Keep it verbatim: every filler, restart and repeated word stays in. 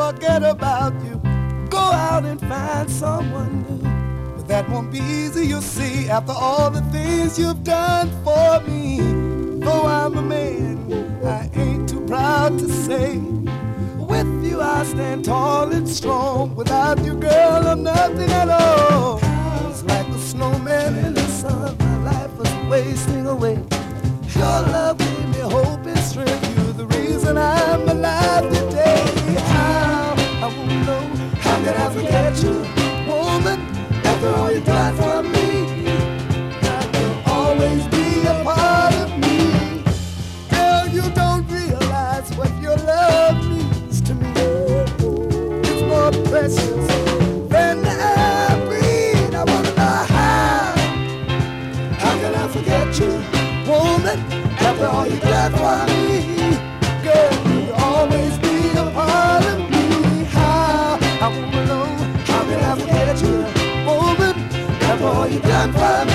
forget about you. Go out and find someone new. But that won't be easy, you'll see, after all the things you've done for me. Though I'm a man, I ain't too proud to say, with you I stand tall and strong. Without you, girl, I'm nothing at all. It's like a snowman in the sun, my life was wasting away. Your love gave me hope and strength. You're the reason I'm alive today. How, I won't know, how could I forget you, woman, after all you done for me? I will always be a part of me. Girl, you don't realize what your love means to me. It's more precious than the air I breathe. I wanna know how, how can I forget you, woman, after all you done for me? Girl, you'll always be a part of me. How, I wanna know, how can I forget you, woman, after all you done for me?